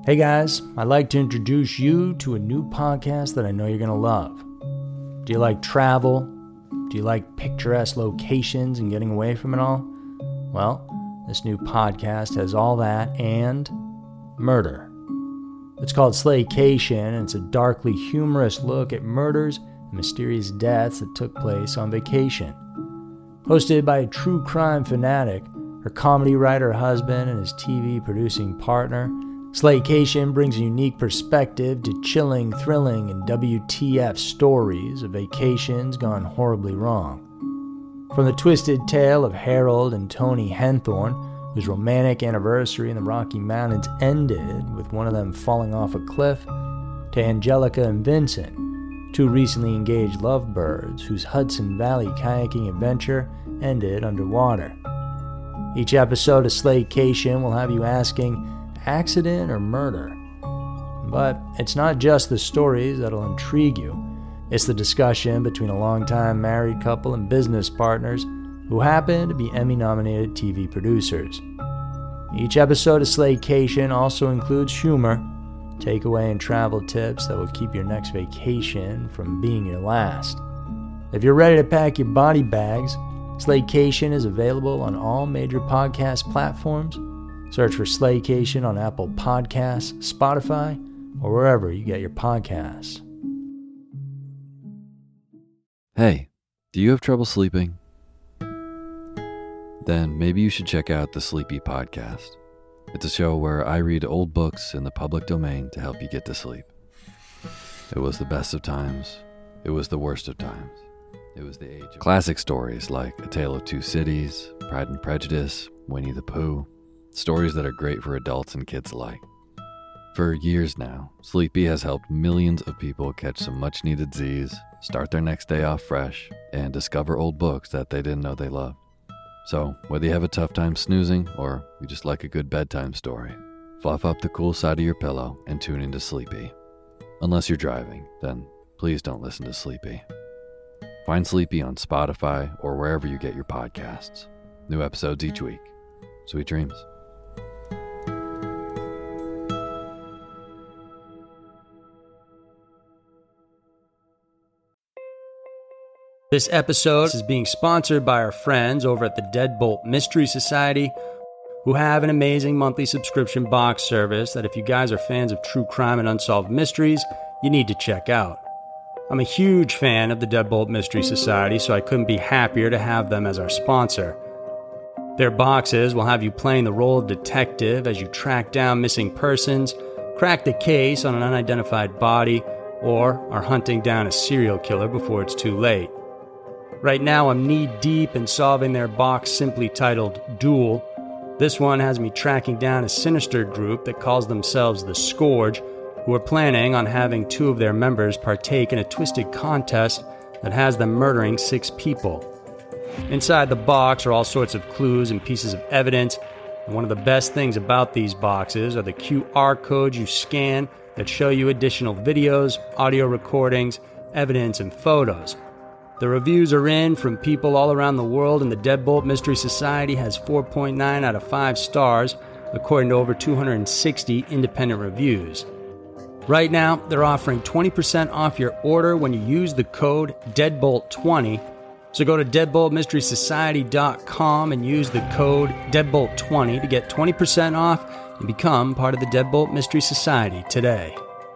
Hey guys, I'd like to introduce you to a new podcast that I know you're going to love. Do you like travel? Do you like picturesque locations and getting away from it all? Well, this new podcast has all that and murder. It's called Slaycation, and it's a darkly humorous look at murders and mysterious deaths that took place on vacation. Hosted by a true crime fanatic, her comedy writer husband, and his TV producing partner, Slaycation brings a unique perspective to chilling, thrilling, and WTF stories of vacations gone horribly wrong. From the twisted tale of Harold and Toni Henthorn, whose romantic anniversary in the Rocky Mountains ended with one of them falling off a cliff, to Angelica and Vincent, two recently engaged lovebirds whose Hudson Valley kayaking adventure ended underwater. Each episode of Slaycation will have you asking, accident or murder? But it's not just the stories that'll intrigue you. It's the discussion between a longtime married couple and business partners who happen to be Emmy-nominated TV producers. Each episode of Slaycation also includes humor, takeaway and travel tips that will keep your next vacation from being your last. If you're ready to pack your body bags, Slaycation is available on all major podcast platforms. Search for Slaycation on Apple Podcasts, Spotify, or wherever you get your podcasts. Hey, do you have trouble sleeping? Then maybe you should check out the Sleepy Podcast. It's a show where I read old books in the public domain to help you get to sleep. It was the best of times. It was the worst of times. It was the age of classic stories like A Tale of Two Cities, Pride and Prejudice, Winnie the Pooh. Stories that are great for adults and kids alike. For years now, Sleepy has helped millions of people catch some much-needed Z's, start their next day off fresh, and discover old books that they didn't know they loved. So, whether you have a tough time snoozing or you just like a good bedtime story, fluff up the cool side of your pillow and tune into Sleepy. Unless you're driving, then please don't listen to Sleepy. Find Sleepy on Spotify or wherever you get your podcasts. New episodes each week. Sweet dreams. This episode is being sponsored by our friends over at the Deadbolt Mystery Society, who have an amazing monthly subscription box service that if you guys are fans of true crime and unsolved mysteries, you need to check out. I'm a huge fan of the Deadbolt Mystery Society, so I couldn't be happier to have them as our sponsor. Their boxes will have you playing the role of detective as you track down missing persons, crack the case on an unidentified body, or are hunting down a serial killer before it's too late. Right now, I'm knee-deep in solving their box simply titled Duel. This one has me tracking down a sinister group that calls themselves the Scourge, who are planning on having two of their members partake in a twisted contest that has them murdering 6 people. Inside the box are all sorts of clues and pieces of evidence, and one of the best things about these boxes are the QR codes you scan that show you additional videos, audio recordings, evidence, and photos. The reviews are in from people all around the world, and the Deadbolt Mystery Society has 4.9 out of 5 stars, according to over 260 independent reviews. Right now, they're offering 20% off your order when you use the code DEADBOLT20. So go to deadboltmysterysociety.com and use the code DEADBOLT20 to get 20% off and become part of the Deadbolt Mystery Society today.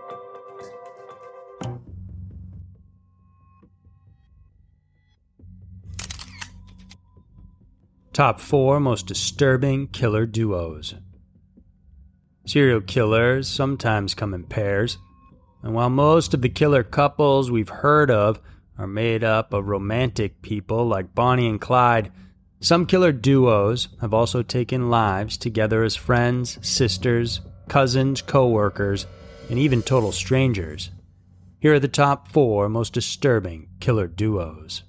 Top 4 most disturbing killer duos. Serial killers sometimes come in pairs, and while most of the killer couples we've heard of are made up of romantic people like Bonnie and Clyde, some killer duos have also taken lives together as friends, sisters, cousins, co-workers, and even total strangers. Here are the top 4 most disturbing killer duos.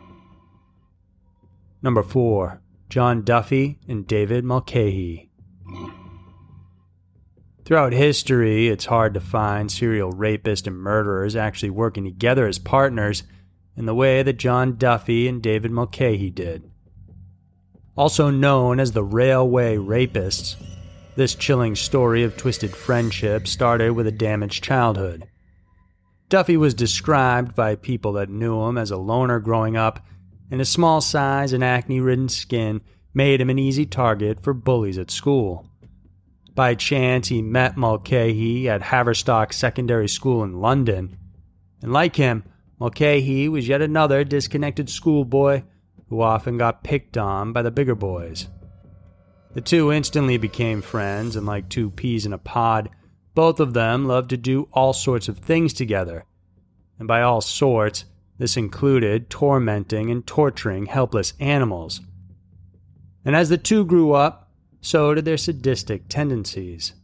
Number 4. John Duffy and David Mulcahy. Throughout history, it's hard to find serial rapists and murderers actually working together as partners in the way that John Duffy and David Mulcahy did. Also known as the Railway Rapists, This chilling story of twisted friendship started with a damaged childhood. Duffy was described by people that knew him as a loner growing up, and his small size and acne-ridden skin made him an easy target for bullies at school. By chance, he met Mulcahy at Haverstock Secondary School in London, and like him, Mulcahy was yet another disconnected schoolboy who often got picked on by the bigger boys. The two instantly became friends, and like two peas in a pod, both of them loved to do all sorts of things together. And by all sorts, this included tormenting and torturing helpless animals. And as the two grew up, so did their sadistic tendencies.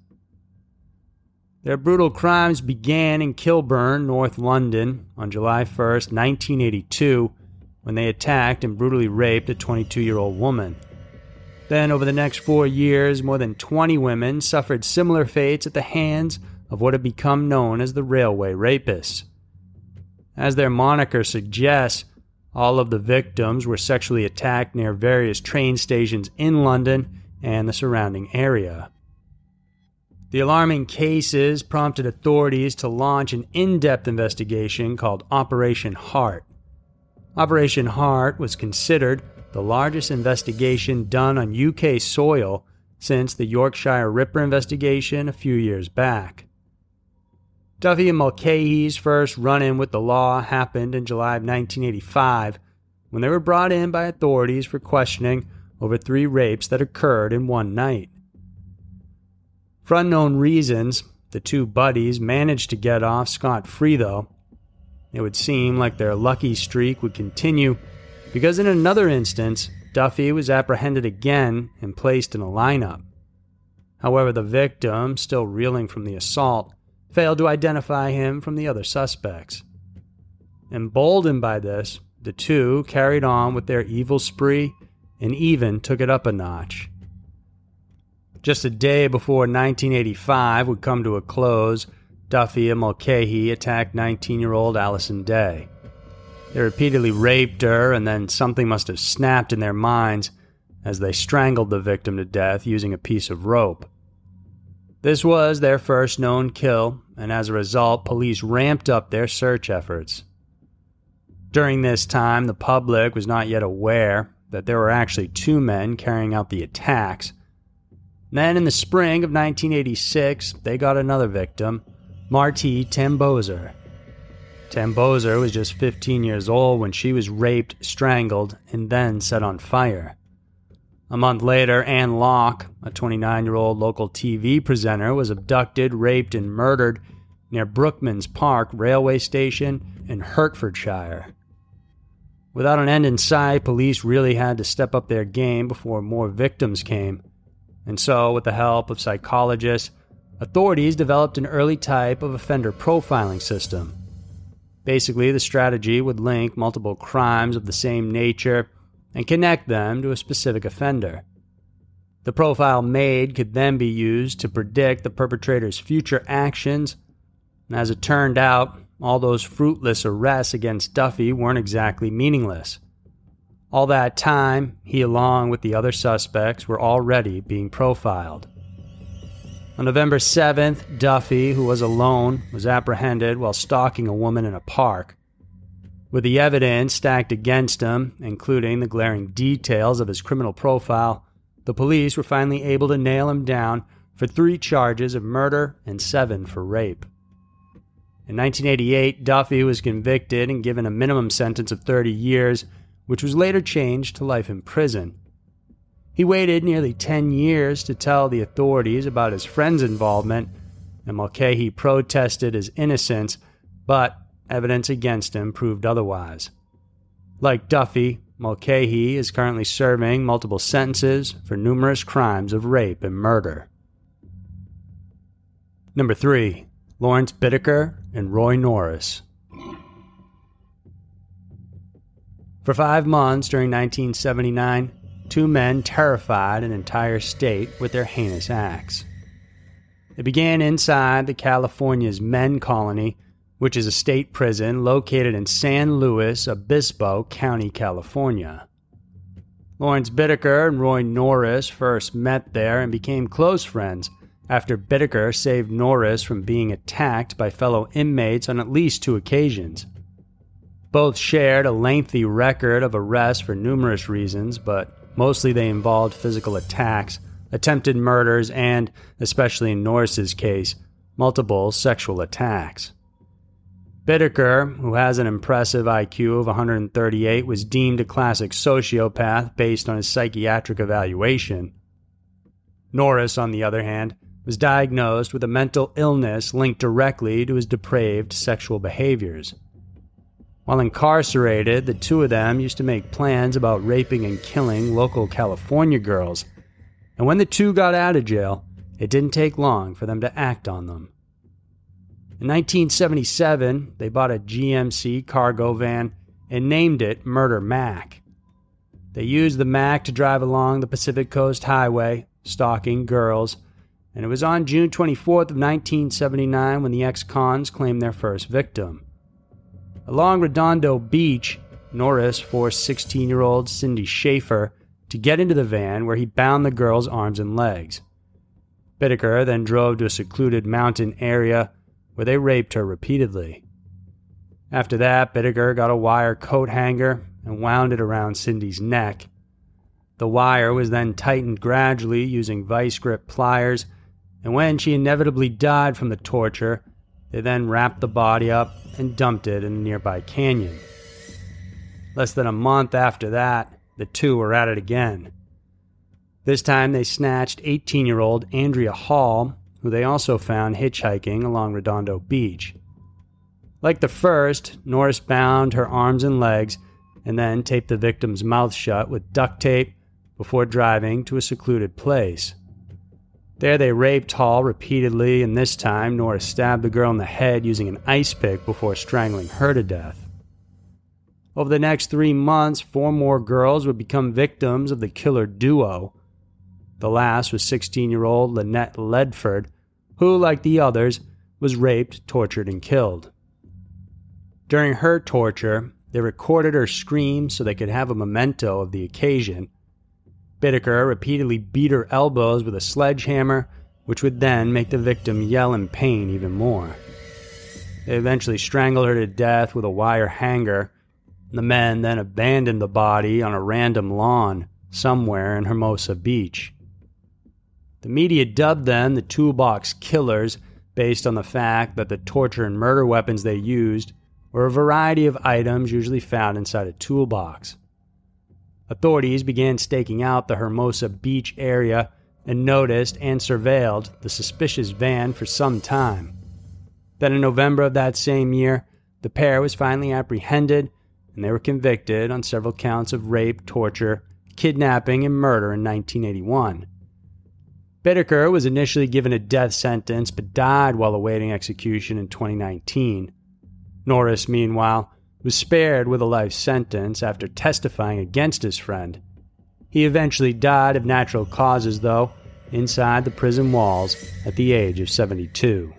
Their brutal crimes began in Kilburn, North London, on July 1st, 1982, when they attacked and brutally raped a 22-year-old woman. Then, over the next 4 years, more than 20 women suffered similar fates at the hands of what had become known as the Railway Rapists. As their moniker suggests, all of the victims were sexually attacked near various train stations in London and the surrounding area. The alarming cases prompted authorities to launch an in-depth investigation called Operation Heart. Operation Heart was considered the largest investigation done on UK soil since the Yorkshire Ripper investigation a few years back. Duffy and Mulcahy's first run-in with the law happened in July of 1985 when they were brought in by authorities for questioning over 3 rapes that occurred in one night. For unknown reasons, the two buddies managed to get off scot-free though. It would seem like their lucky streak would continue because in another instance, Duffy was apprehended again and placed in a lineup. However, the victim, still reeling from the assault, failed to identify him from the other suspects. Emboldened by this, the two carried on with their evil spree and even took it up a notch. Just a day before 1985 would come to a close, Duffy and Mulcahy attacked 19-year-old Allison Day. They repeatedly raped her, and then something must have snapped in their minds as they strangled the victim to death using a piece of rope. This was their first known kill, and as a result, police ramped up their search efforts. During this time, the public was not yet aware that there were actually 2 men carrying out the attacks. Then, in the spring of 1986, they got another victim, Marti Tambozer. Tambozer was just 15 years old when she was raped, strangled, and then set on fire. A month later, Anne Locke, a 29-year-old local TV presenter, was abducted, raped, and murdered near Brookmans Park railway station in Hertfordshire. Without an end in sight, police really had to step up their game before more victims came. And so, with the help of psychologists, authorities developed an early type of offender profiling system. Basically, the strategy would link multiple crimes of the same nature and connect them to a specific offender. The profile made could then be used to predict the perpetrator's future actions, and as it turned out, all those fruitless arrests against Duffy weren't exactly meaningless. All that time, he along with the other suspects were already being profiled. On November 7th, Duffy, who was alone, was apprehended while stalking a woman in a park. With the evidence stacked against him, including the glaring details of his criminal profile, the police were finally able to nail him down for 3 charges of murder and 7 for rape. In 1988, Duffy was convicted and given a minimum sentence of 30 years, which was later changed to life in prison. He waited nearly 10 years to tell the authorities about his friend's involvement, and Mulcahy protested his innocence, but evidence against him proved otherwise. Like Duffy, Mulcahy is currently serving multiple sentences for numerous crimes of rape and murder. Number 3. Lawrence Bittaker and Roy Norris. For 5 months during 1979, 2 men terrified an entire state with their heinous acts. It began inside the California's Men Colony, which is a state prison located in San Luis Obispo County, California. Lawrence Bittaker and Roy Norris first met there and became close friends after Bittaker saved Norris from being attacked by fellow inmates on at least 2 occasions. Both shared a lengthy record of arrests for numerous reasons, but mostly they involved physical attacks, attempted murders, and, especially in Norris's case, multiple sexual attacks. Bittaker, who has an impressive IQ of 138, was deemed a classic sociopath based on his psychiatric evaluation. Norris, on the other hand, was diagnosed with a mental illness linked directly to his depraved sexual behaviors. While incarcerated, the two of them used to make plans about raping and killing local California girls, and when the two got out of jail, it didn't take long for them to act on them. In 1977, they bought a GMC cargo van and named it Murder Mac. They used the Mac to drive along the Pacific Coast Highway, stalking girls, and it was on June 24th of 1979 when the ex-cons claimed their first victim. Along Redondo Beach, Norris forced 16-year-old Cindy Schaefer to get into the van where he bound the girl's arms and legs. Bittaker then drove to a secluded mountain area where they raped her repeatedly. After that, Bittaker got a wire coat hanger and wound it around Cindy's neck. The wire was then tightened gradually using vice grip pliers, and when she inevitably died from the torture, they then wrapped the body up and dumped it in a nearby canyon. Less than a month after that, the two were at it again. This time they snatched 18-year-old Andrea Hall, who they also found hitchhiking along Redondo Beach. Like the first, Norris bound her arms and legs and then taped the victim's mouth shut with duct tape before driving to a secluded place. There they raped Hall repeatedly, and this time Norris stabbed the girl in the head using an ice pick before strangling her to death. Over the next 3 months, 4 more girls would become victims of the killer duo. The last was 16-year-old Lynette Ledford, who, like the others, was raped, tortured, and killed. During her torture, they recorded her screams so they could have a memento of the occasion. Bittaker repeatedly beat her elbows with a sledgehammer, which would then make the victim yell in pain even more. They eventually strangled her to death with a wire hanger. The men then abandoned the body on a random lawn somewhere in Hermosa Beach. The media dubbed them the Toolbox Killers based on the fact that the torture and murder weapons they used were a variety of items usually found inside a toolbox. Authorities began staking out the Hermosa Beach area and noticed and surveilled the suspicious van for some time. Then in November of that same year, the pair was finally apprehended and they were convicted on several counts of rape, torture, kidnapping, and murder in 1981. Bittaker was initially given a death sentence but died while awaiting execution in 2019. Norris, meanwhile, was spared with a life sentence after testifying against his friend. He eventually died of natural causes, though, inside the prison walls at the age of 72.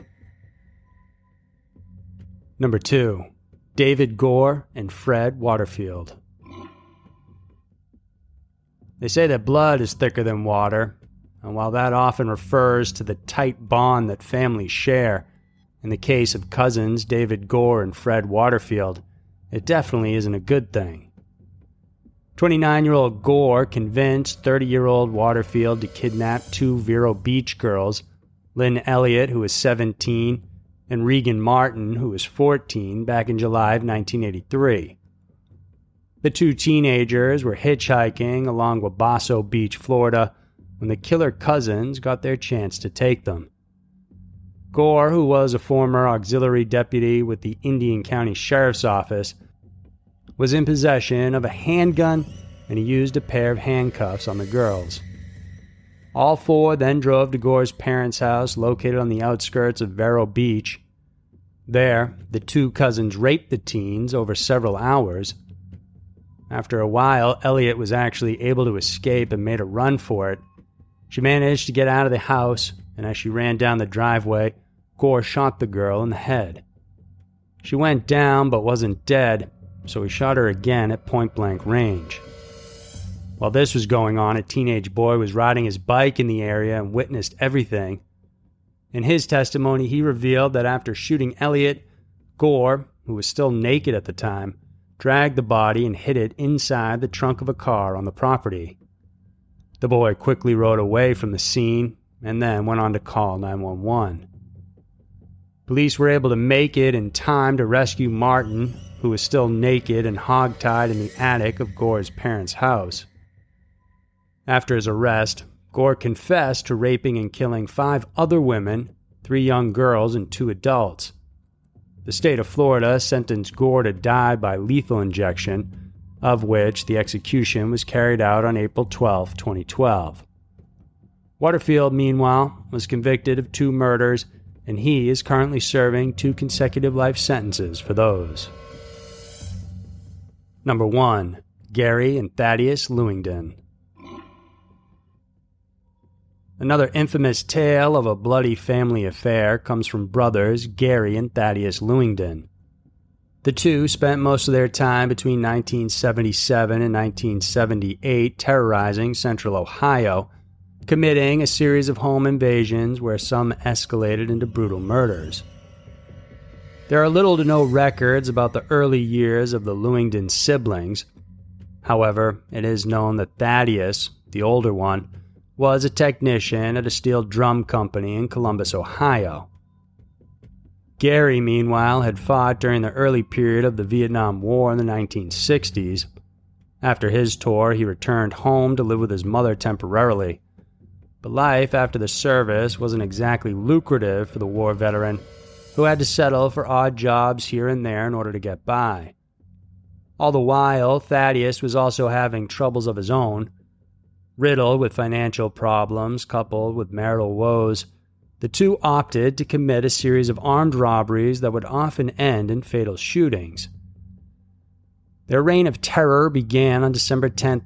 Number 2. David Gore and Fred Waterfield. They say that blood is thicker than water, and while that often refers to the tight bond that families share, in the case of cousins David Gore and Fred Waterfield, it definitely isn't a good thing. 29-year-old Gore convinced 30-year-old Waterfield to kidnap 2 Vero Beach girls, Lynn Elliott, who was 17, and Regan Martin, who was 14, back in July of 1983. The 2 teenagers were hitchhiking along Wabasso Beach, Florida, when the killer cousins got their chance to take them. Gore, who was a former auxiliary deputy with the Indian County Sheriff's Office, was in possession of a handgun, and he used a pair of handcuffs on the girls. All 4 then drove to Gore's parents' house located on the outskirts of Vero Beach. There, the 2 cousins raped the teens over several hours. After a while, Elliot was actually able to escape and made a run for it. She managed to get out of the house, and as she ran down the driveway, Gore shot the girl in the head. She went down but wasn't dead, so he shot her again at point-blank range. While this was going on, a teenage boy was riding his bike in the area and witnessed everything. In his testimony, he revealed that after shooting Elliot, Gore, who was still naked at the time, dragged the body and hid it inside the trunk of a car on the property. The boy quickly rode away from the scene and then went on to call 911. Police were able to make it in time to rescue Martin, who was still naked and hogtied in the attic of Gore's parents' house. After his arrest, Gore confessed to raping and killing 5 other women, 3 young girls, and 2 adults. The state of Florida sentenced Gore to die by lethal injection, of which the execution was carried out on April 12, 2012. Waterfield, meanwhile, was convicted of 2 murders, and he is currently serving 2 consecutive life sentences for those. Number 1. Gary and Thaddeus Lewingden. Another infamous tale of a bloody family affair comes from brothers Gary and Thaddeus Lewingden. The two spent most of their time between 1977 and 1978 terrorizing central Ohio, committing a series of home invasions where some escalated into brutal murders. There are little to no records about the early years of the Lewingden siblings. However, it is known that Thaddeus, the older one, was a technician at a steel drum company in Columbus, Ohio. Gary, meanwhile, had fought during the early period of the Vietnam War in the 1960s. After his tour, he returned home to live with his mother temporarily. But life after the service wasn't exactly lucrative for the war veteran, who had to settle for odd jobs here and there in order to get by. All the while, Thaddeus was also having troubles of his own. Riddled with financial problems coupled with marital woes, the two opted to commit a series of armed robberies that would often end in fatal shootings. Their reign of terror began on December 10,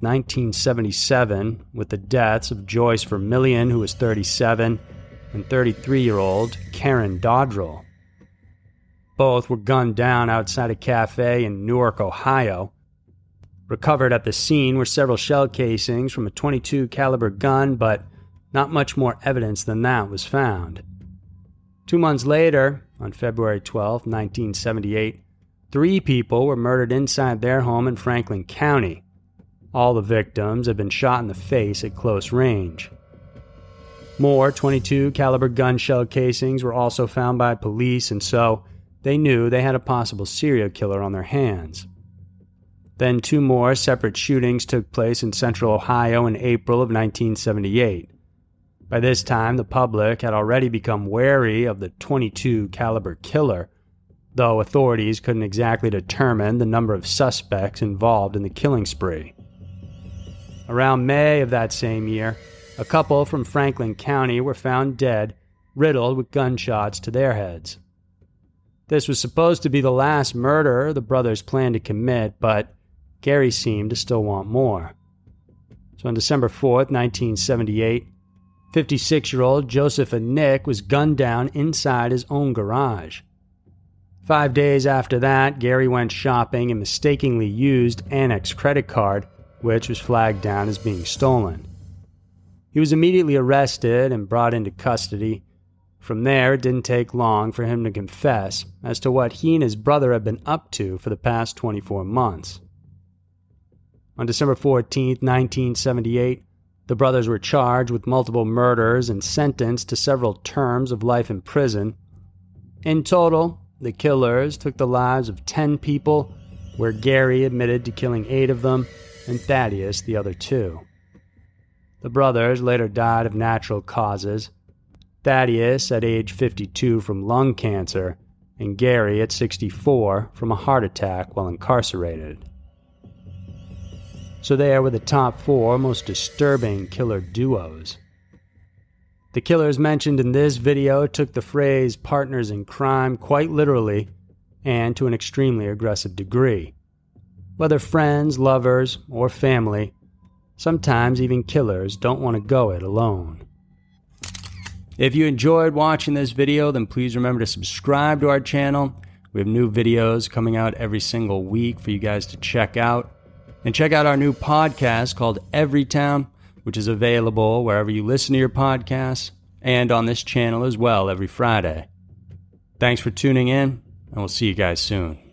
1977, with the deaths of Joyce Vermillion, who was 37, and 33-year-old Karen Dodrell. Both were gunned down outside a cafe in Newark, Ohio. Recovered at the scene were several shell casings from a .22 caliber gun, but not much more evidence than that was found. 2 months later, on February 12, 1978, 3 people were murdered inside their home in Franklin County. All the victims had been shot in the face at close range. More .22 caliber gun shell casings were also found by police, and so they knew they had a possible serial killer on their hands. Then 2 more separate shootings took place in central Ohio in April of 1978. By this time, the public had already become wary of the .22 caliber killer, though authorities couldn't exactly determine the number of suspects involved in the killing spree. Around May of that same year, a couple from Franklin County were found dead, riddled with gunshots to their heads. This was supposed to be the last murder the brothers planned to commit, but Gary seemed to still want more. So on December 4th, 1978, 56-year-old Joseph Nick was gunned down inside his own garage. 5 days after that, Gary went shopping and mistakenly used Amex credit card, which was flagged down as being stolen. He was immediately arrested and brought into custody. From there, it didn't take long for him to confess as to what he and his brother had been up to for the past 24 months. On December 14, 1978, the brothers were charged with multiple murders and sentenced to several terms of life in prison. In total, the killers took the lives of 10 people, where Gary admitted to killing 8 of them and Thaddeus the other 2. The brothers later died of natural causes, Thaddeus at age 52 from lung cancer, and Gary at 64 from a heart attack while incarcerated. So there were the top 4 most disturbing killer duos. The killers mentioned in this video took the phrase partners in crime quite literally and to an extremely aggressive degree. Whether friends, lovers, or family, sometimes even killers don't want to go it alone. If you enjoyed watching this video, then please remember to subscribe to our channel. We have new videos coming out every single week for you guys to check out. And check out our new podcast called Everytown, which is available wherever you listen to your podcasts and on this channel as well every Friday. Thanks for tuning in, and we'll see you guys soon.